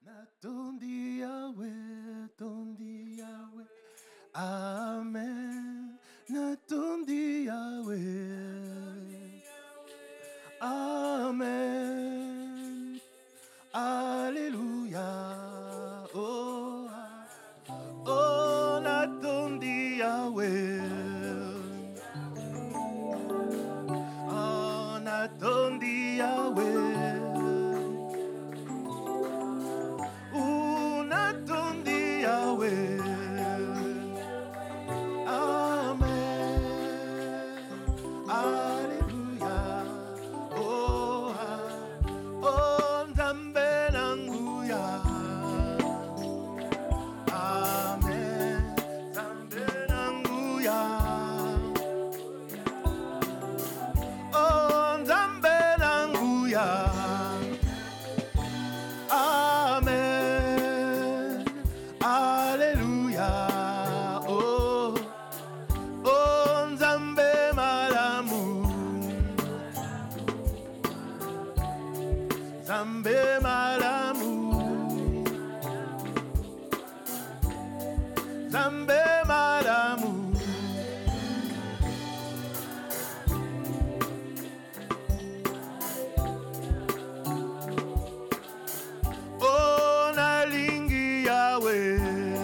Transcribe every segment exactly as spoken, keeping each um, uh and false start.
Natundi Yahweh, Tundi Yahweh, Amen. Natundi Yahweh, Amen. Alléluia. Oh, oh, Natundi Yahweh, oh, Natundi Yahweh. Yahweh, Amen, Alléluia, oh, oh, Nzambe nanguya, Amen, Nzambe nanguya, oh, Nzambe nanguya, Amen. Alléluia, oh, oh, Nzambe malamu, Nzambe malamu, Nzambe malamu, oh, nalingi Yahweh.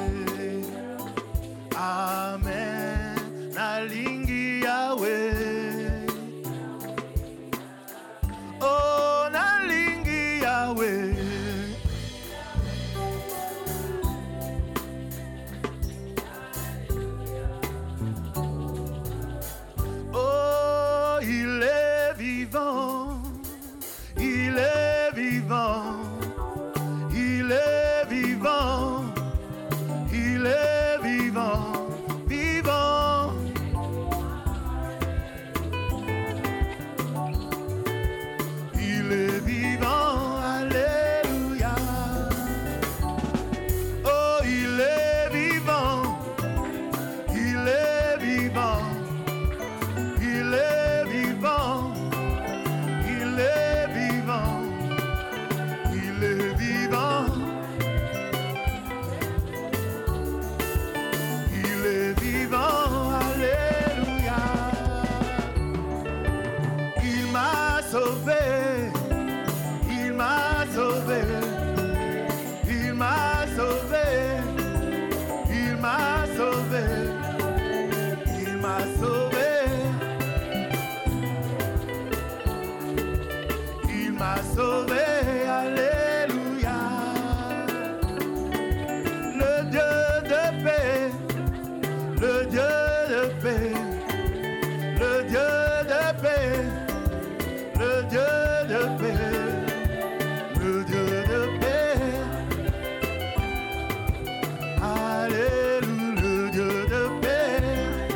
Amen, nalingi Yahweh. Oh, nalingi Yahweh. Oh, il est vivant, il est vivant, il est vivant, il est vivant, vivant. Il est vivant, alléluia. Oh, il est vivant, il est vivant, il est vivant, il est vivant, il est vivant. Il est vivant, alléluia. Il m'a sauvé, il m'a sauvé, il m'a sauvé, il m'a sauvé, il m'a sauvé, il m'a sauvé, alléluia. Le Dieu de paix, le Dieu de paix, le Dieu de paix, le Dieu de paix, le Dieu de paix. Alléluia, le Dieu de paix.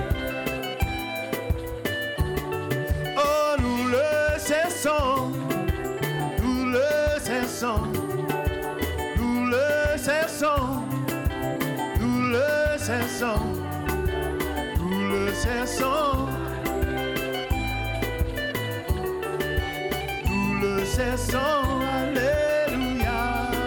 Oh, nous le cherchons, nous le cherchons, nous le cherchons, nous le cherchons. Nous le cherchons, nous le cherchons, alléluia.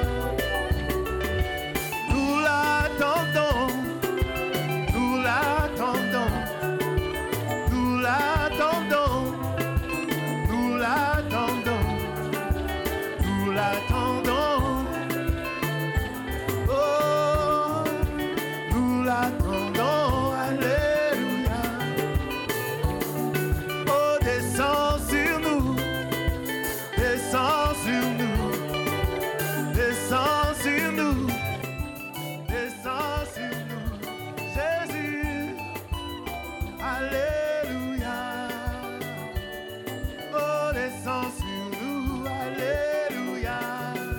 Nous l'attendons, nous l'attendons, nous l'attendons, nous l'attendons, nous l'attendons. Oh, nous l'attendons, alléluia. Oh, descends sur nous, descends sur nous, descends sur nous, descends sur nous, Jésus, alléluia. Oh, descends sur nous, alléluia.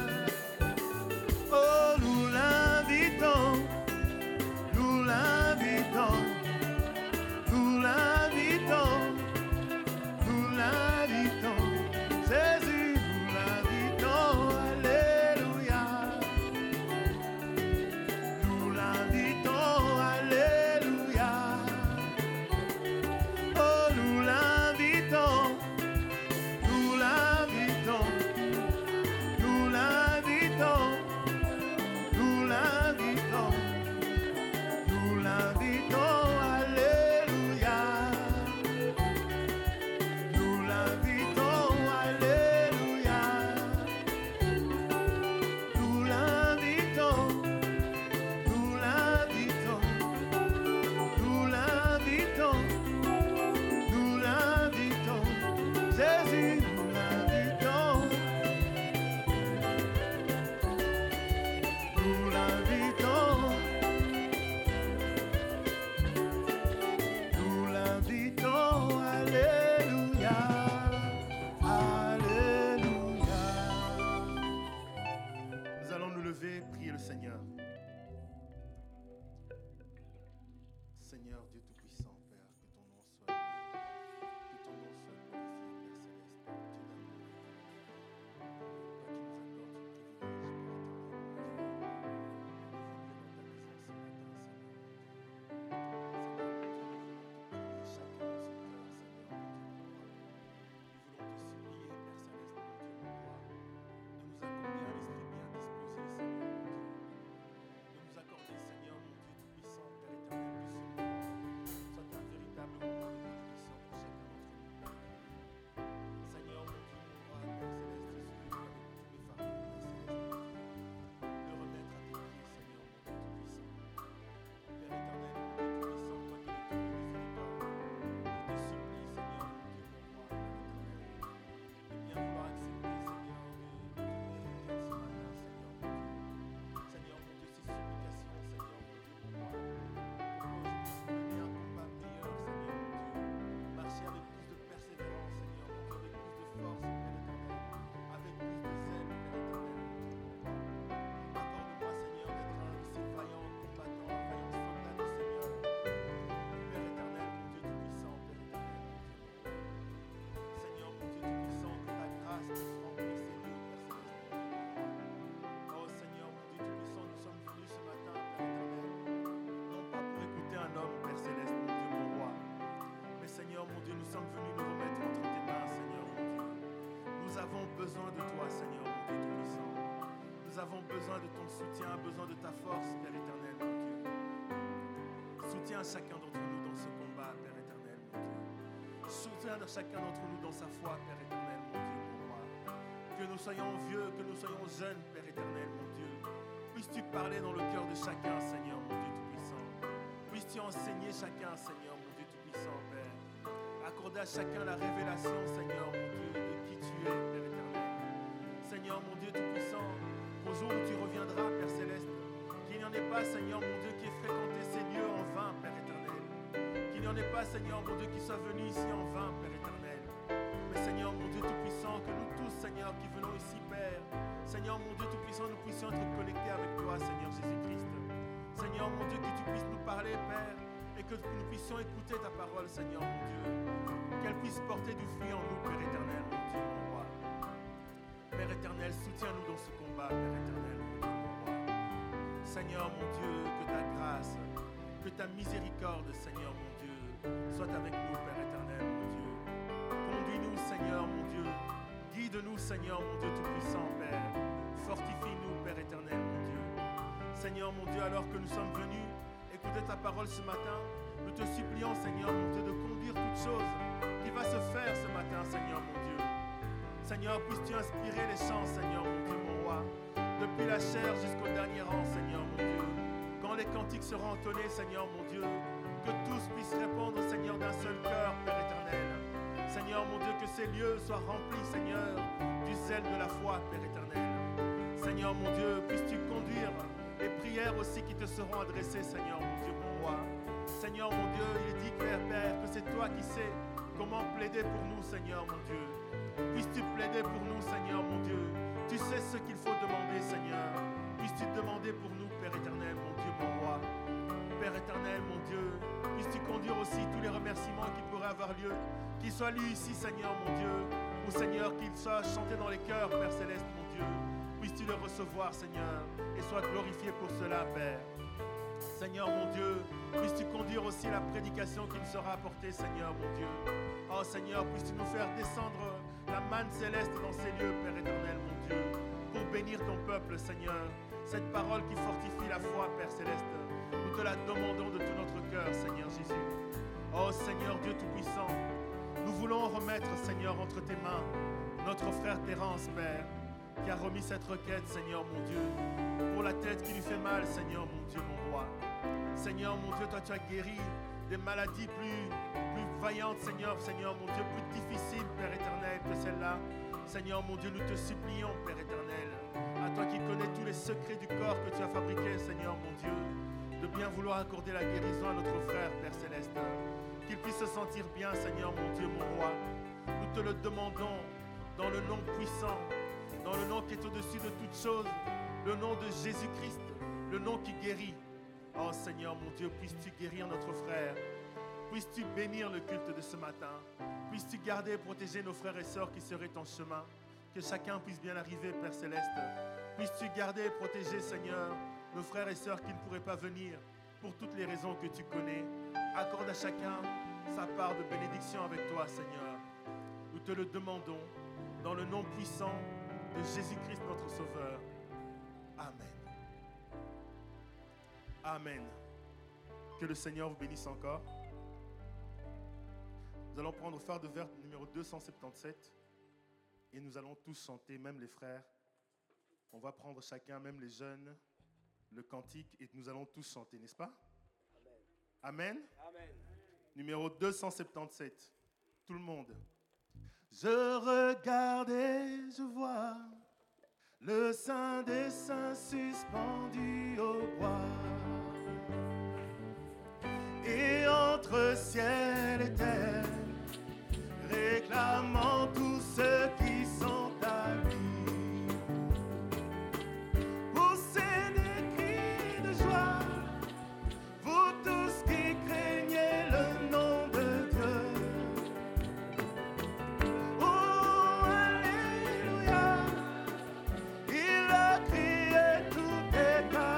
continuer de prier le Seigneur. Seigneur, Dieu Tout-Puissant, Père, que ton nom soit béni, que ton nom soit glorifié, Père Céleste, Dieu d'amour. Toi qui nous accordes ce privilège, Père besoin de toi, Seigneur, mon Dieu Tout-Puissant. Nous avons besoin de ton soutien, besoin de ta force, Père éternel, mon Dieu. Soutiens chacun d'entre nous dans ce combat, Père éternel, mon Dieu. Soutiens chacun d'entre nous dans sa foi, Père éternel, mon Dieu, mon roi. Que nous soyons vieux, que nous soyons jeunes, Père éternel, mon Dieu. Puisses-tu parler dans le cœur de chacun, Seigneur, mon Dieu Tout-Puissant. Puisses-tu enseigner chacun, Seigneur, mon Dieu Tout-Puissant, Père. Accorder à chacun la révélation, Seigneur, mon Dieu, de qui tu es, Père éternel. Seigneur, mon Dieu Tout-Puissant, qu'au jour où tu reviendras, Père Céleste, qu'il n'y en ait pas, Seigneur, mon Dieu, qui ait fréquenté ces lieux en vain, Père éternel. Qu'il n'y en ait pas, Seigneur, mon Dieu, qui soit venu ici en vain, Père éternel. Mais Seigneur, mon Dieu Tout-Puissant, que nous tous, Seigneur, qui venons ici, Père, Seigneur, mon Dieu Tout-Puissant, nous puissions être connectés avec toi, Seigneur Jésus-Christ. Seigneur, mon Dieu, que tu puisses nous parler, Père, et que nous puissions écouter ta parole, Seigneur, mon Dieu. Qu'elle puisse porter du fruit en nous, Père éternel, mon Dieu, mon roi. Père éternel, soutiens-nous dans ce combat, Père éternel, mon Dieu, mon roi. Seigneur, mon Dieu, que ta grâce, que ta miséricorde, Seigneur, mon Dieu, soit avec nous, Père éternel, mon Dieu. Conduis-nous, Seigneur, mon Dieu. Guide-nous, Seigneur, mon Dieu tout-puissant, Père. Fortifie-nous, Père éternel, mon Dieu. Seigneur, mon Dieu, alors que nous sommes venus écouter ta parole ce matin, nous te supplions, Seigneur, mon Dieu, de conduire toute chose qui va se faire ce matin, Seigneur, mon Dieu. Seigneur, puisses-tu inspirer les chants, Seigneur, mon Dieu, mon roi, depuis la chair jusqu'au dernier rang, Seigneur, mon Dieu. Quand les cantiques seront entonnés, Seigneur, mon Dieu, que tous puissent répondre, Seigneur, d'un seul cœur, Père éternel. Seigneur, mon Dieu, que ces lieux soient remplis, Seigneur, du zèle de la foi, Père éternel. Seigneur, mon Dieu, puisses-tu conduire les prières aussi qui te seront adressées, Seigneur, mon Dieu, mon roi. Seigneur, mon Dieu, il est dit, Père, Père, que c'est toi qui sais comment plaider pour nous, Seigneur, mon Dieu. Puisses-tu plaider pour nous, Seigneur, mon Dieu. Tu sais ce qu'il faut demander, Seigneur. Puisses-tu demander pour nous, Père éternel, mon Dieu, mon roi. Père éternel, mon Dieu, puisses-tu conduire aussi tous les remerciements qui pourraient avoir lieu, qu'ils soient lus ici, Seigneur, mon Dieu, ou Seigneur, qu'ils soient chantés dans les cœurs, Père céleste, mon Dieu. Puisses-tu les recevoir, Seigneur, et sois glorifié pour cela, Père. Seigneur, mon Dieu, puisses-tu conduire aussi la prédication qui nous sera apportée, Seigneur, mon Dieu. Oh, Seigneur, puisses-tu nous faire descendre la manne céleste dans ces lieux, Père éternel, mon Dieu, pour bénir ton peuple, Seigneur. Cette parole qui fortifie la foi, Père céleste, nous te la demandons de tout notre cœur, Seigneur Jésus. Oh, Seigneur Dieu Tout-Puissant, nous voulons remettre, Seigneur, entre tes mains notre frère Terence, Père, qui a remis cette requête, Seigneur, mon Dieu, pour la tête qui lui fait mal, Seigneur, mon Dieu, mon roi. Seigneur, mon Dieu, toi, tu as guéri des maladies plus, plus vaillantes, Seigneur, Seigneur, mon Dieu, plus difficiles, Père éternel, que celle-là. Seigneur, mon Dieu, nous te supplions, Père éternel, à toi qui connais tous les secrets du corps que tu as fabriqué, Seigneur, mon Dieu, de bien vouloir accorder la guérison à notre frère, Père céleste, qu'il puisse se sentir bien, Seigneur, mon Dieu, mon roi. Nous te le demandons dans le nom puissant, dans le nom qui est au-dessus de toutes choses, le nom de Jésus-Christ, le nom qui guérit. Oh Seigneur mon Dieu, puisses-tu guérir notre frère. Puisses-tu bénir le culte de ce matin. Puisses-tu garder et protéger nos frères et sœurs qui seraient en chemin. Que chacun puisse bien arriver, Père Céleste. Puisses-tu garder et protéger, Seigneur, nos frères et sœurs qui ne pourraient pas venir pour toutes les raisons que tu connais. Accorde à chacun sa part de bénédiction avec toi, Seigneur. Nous te le demandons dans le nom puissant de Jésus-Christ, notre Sauveur. Amen. Amen. Que le Seigneur vous bénisse encore. Nous allons prendre phare de verre numéro deux cent soixante-dix-sept et nous allons tous chanter, même les frères. On va prendre chacun, même les jeunes, le cantique et nous allons tous chanter, n'est-ce pas? Amen. Amen. Amen. Numéro deux cent soixante-dix-sept. Tout le monde. Je regarde et je vois le Saint des Saints suspendu au bois. Et entre ciel et terre, réclamant tous ceux qui sont à lui. Poussez des cris de joie, vous tous qui craignez le nom de Dieu. Oh, Alléluia, il a crié, tout est calme.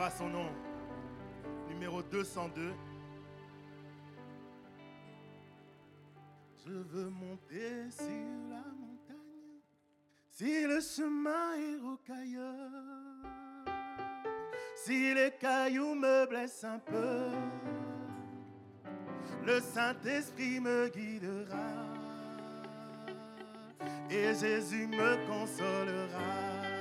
à son nom. Numéro deux cent deux. Je veux monter sur la montagne, si le chemin est rocailleux, si les cailloux me blessent un peu, le Saint-Esprit me guidera et Jésus me consolera.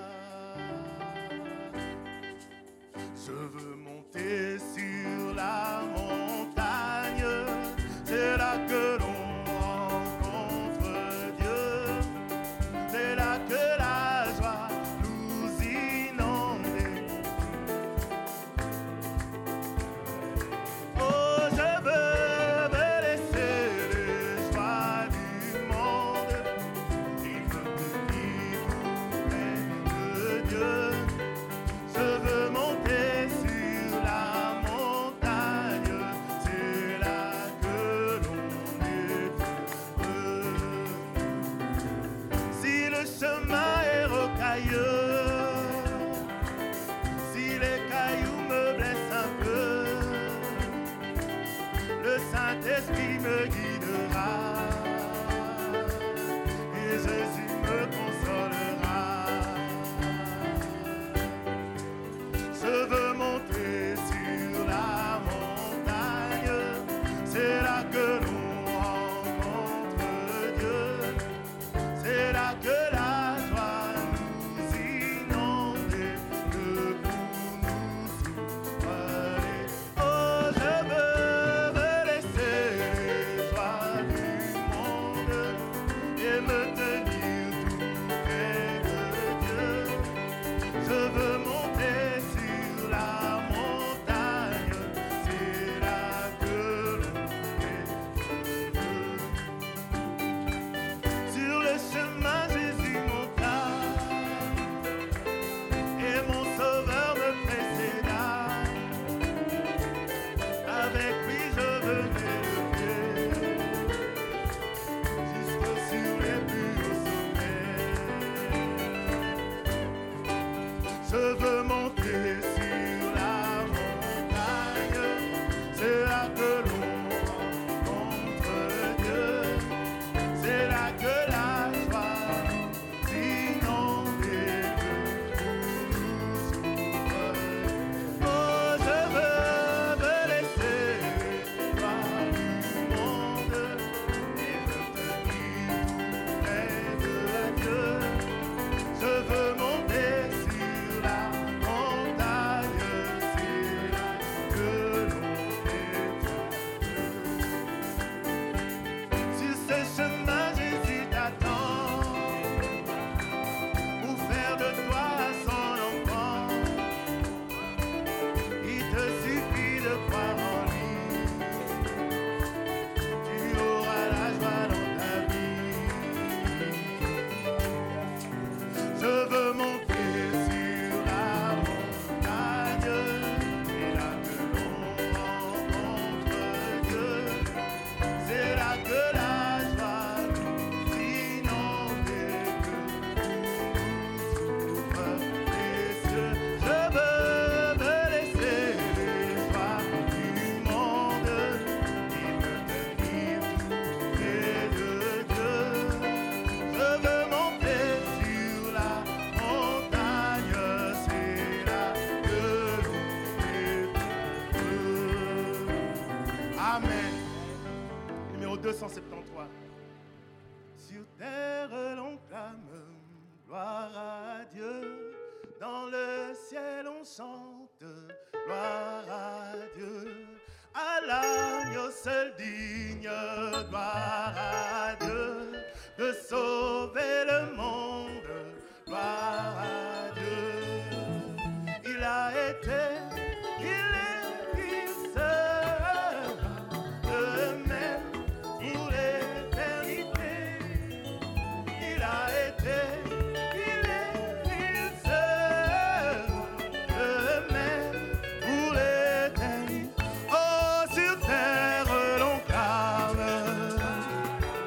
Je veux monter sur la montagne, c'est là que l'on rencontre Dieu, c'est là que la joie nous inonde. Oh, je veux me laisser les joies du monde et me tenir tout près de Dieu. Je veux monter sur la montagne, c'est là que l'on est heureux. Si le chemin est rocailleux, si les cailloux me blessent un peu, le Saint-Esprit me guidera et Jésus me consolera. Je veux monter sur la montagne, c'est là que l'on rencontre Dieu, c'est là que la joie nous inonde et le pour nous souffler. Oh, je veux me laisser les joies du monde et me tenir tout près de Dieu. Je veux monter sur la montagne, c'est là que l'on est heureux. Sur le chemin, Jésus monta et mon sauveur me précéda. Avec lui, je veux m'élever jusque sur les plus hauts sommets. Je veux monter sur la montagne, c'est là que l'on rencontre Dieu, c'est là que la joie s'inonde et que nous souffle. Oh, je veux me laisser les joies du monde et me tenir tout près de Dieu. Je veux monter sur la montagne, c'est là que l'on est heureux. Sur ce chemin, Jésus t'attend pour faire de toi son enfant. Il te suffit de croire en lui, tu auras la joie dans ta vie. Je veux monter sur la montagne, c'est là que l'on rencontre Dieu, c'est là que la joie nous inonde et que nous souffre les cieux. Je veux me laisser les joies du monde et me tenir tout près de Dieu. Je veux monter sur la montagne, c'est là que l'on est heureux. Amen. Numéro deux cent soixante-treize. Sur terre l'on clame gloire à Dieu, dans le ciel on chante gloire à Dieu, à l'agneau seul digne, gloire à Dieu, de sauver le monde, gloire à Dieu. Il a été, il est, il sera le même pour l'éternité. Il a été, il est, il sera le même pour l'éternité. Oh, sur terre l'on clame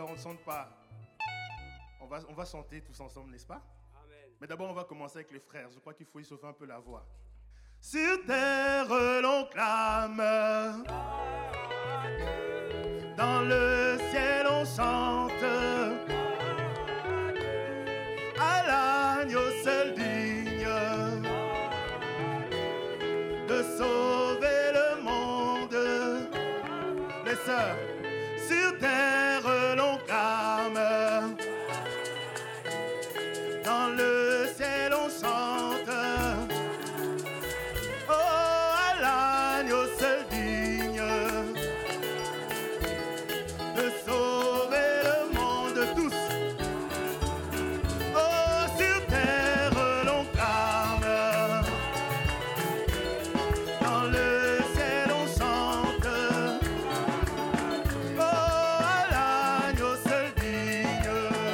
on ne chante pas. On va, on va chanter tous ensemble, n'est-ce pas? Amen. Mais d'abord, on va commencer avec les frères. Je crois qu'il faut échauffer un peu la voix. Sur terre, l'on clame. Dans le ciel, on chante. À l'agneau seul digne de sauver le monde. Les sœurs, sur terre, l'on clame. Dans le ciel, on chante. Oh, à l'agneau seul digne de sauver le monde tous. Oh, sur terre l'on clame. Dans le ciel on chante. Oh, à l'agneau seul digne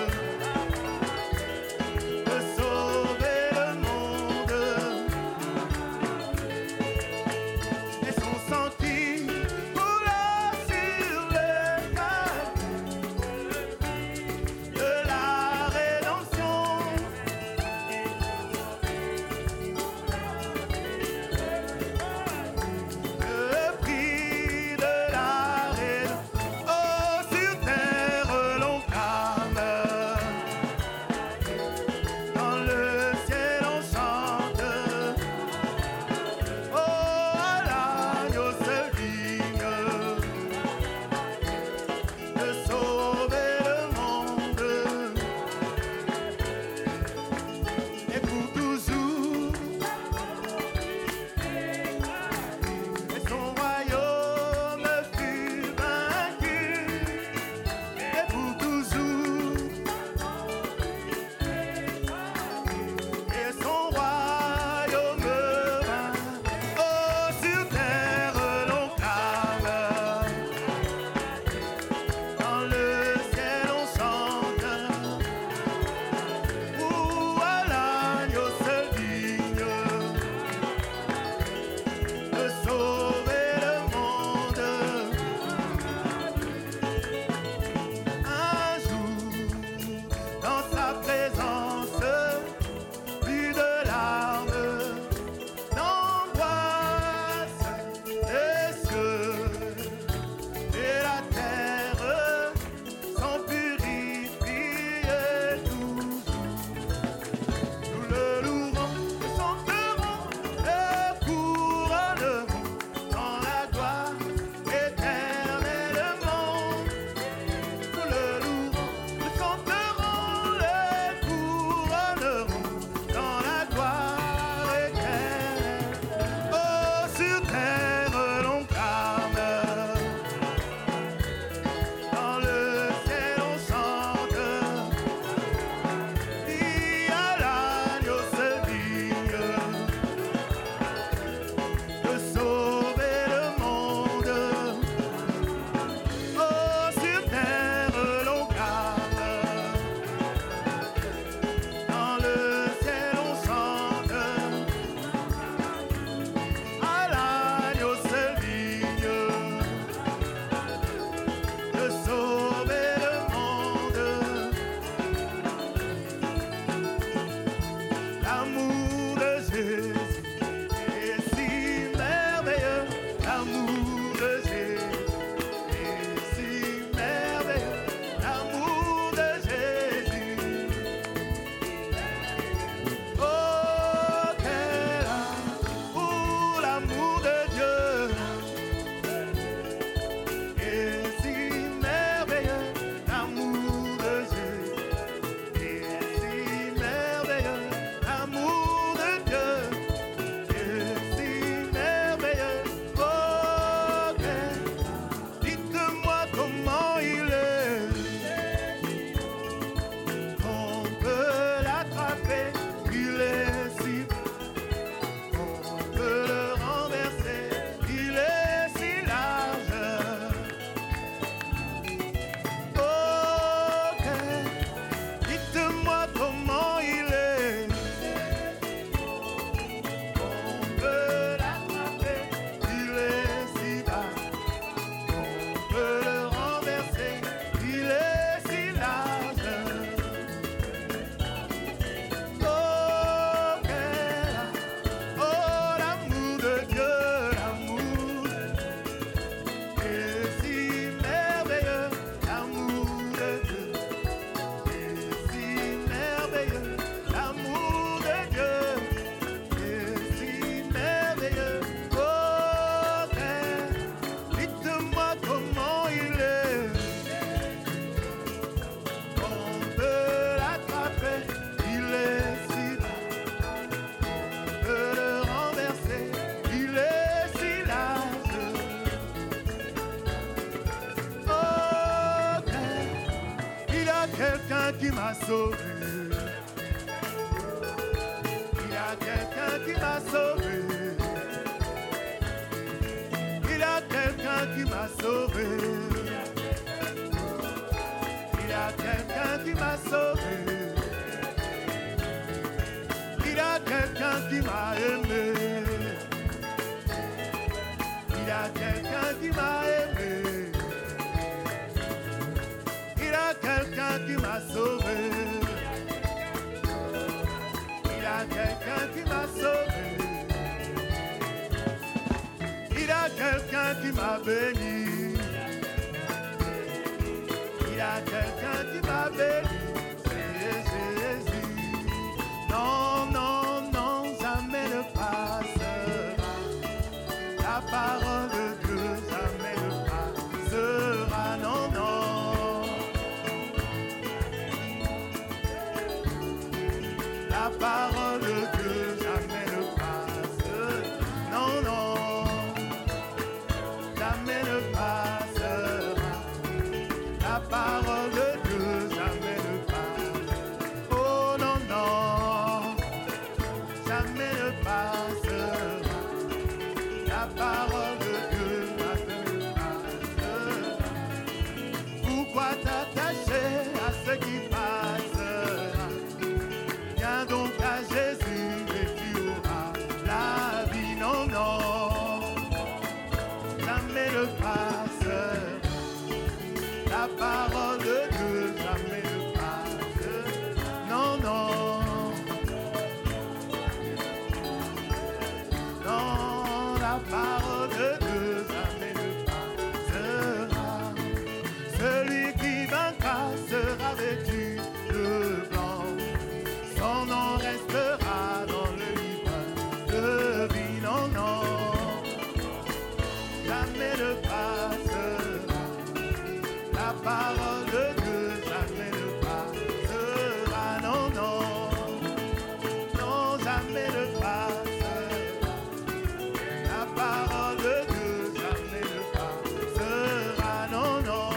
de sauver le monde. Et son sang qui coula sur les vagues de la rédemption. Le prix de la rédemption. Oh, sur terre l'on clame. Dans le ciel on chante. Oh, à l'agneau seul digne de sauver le monde. Et pour toujours. Et son royaume fut vaincu. Et pour toujours. Et son royaume vainc. Oh, sur terre l'on clame. Dans le ciel on chante. Ou à l'agneau seul digne de sauver le monde. Un jour, dans sa présence, plus de larmes, d'angoisse, les cieux et la terre sont purifiés toujours. Nous le louerons, le chanterons, le couronnerons dans la gloire éternellement. Nous le louerons, le chanterons, le couronnerons dans la gloire éternelle. Oh, sur terre l'on clame. Dans le ciel on chante. Dis à l'agneau seul digne de sauver le monde. Oh, sur terre l'on clame. Dans le ciel on chante. À l'agneau seul digne de sauver le monde. L'amour de Jésus est si merveilleux. L'amour de Jésus est si merveilleux. L'amour de Jésus. Oh, quel amour, l'amour de Dieu est si merveilleux. L'amour de Jésus est si merveilleux. L'amour sauvé. Il y a quelqu'un qui m'a sauvé. Il y a quelqu'un qui m'a sauvé. Il y a quelqu'un qui m'a sauvé. Il y a quelqu'un qui m'a aimé. Il y a quelqu'un qui m'a aimé. Il y a quelqu'un qui m'a sauvé. Il y a quelqu'un qui m'a sauvé. Il y a quelqu'un qui m'a béni. Il y a quelqu'un qui m'a béni. C'est Jésus. Non, non, non, jamais ne passera. La parole de Dieu jamais ne passera. Non, non. La parole de Dieu jamais ne passe. Non, non. Jamais ne passera. La parole de Dieu jamais ne passe. Oh non, non. Jamais ne passera. La parole de Dieu jamais ne passera. Pourquoi t'attacher à ce qui passera? Viens donc à Jésus et tu auras la vie. Non, non, jamais ne passera. La parole de Dieu jamais ne passe. Non, non, non, la parole de Dieu jamais ne passera. Celui qui vaincra sera vêtu de blanc. Son nom restera dans le livre de vie. Non, non, jamais ne passera. La parole de Dieu jamais ne passera. Non, non, non, jamais ne passera. La parole de Dieu jamais ne passera. Non, non,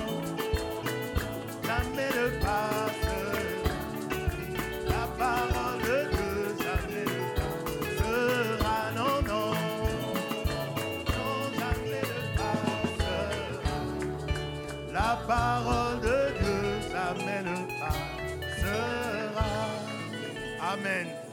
jamais ne passera. La parole de Dieu jamais ne passera. Non, non, non, jamais ne passera. La parole de Dieu jamais ne passera. Amen.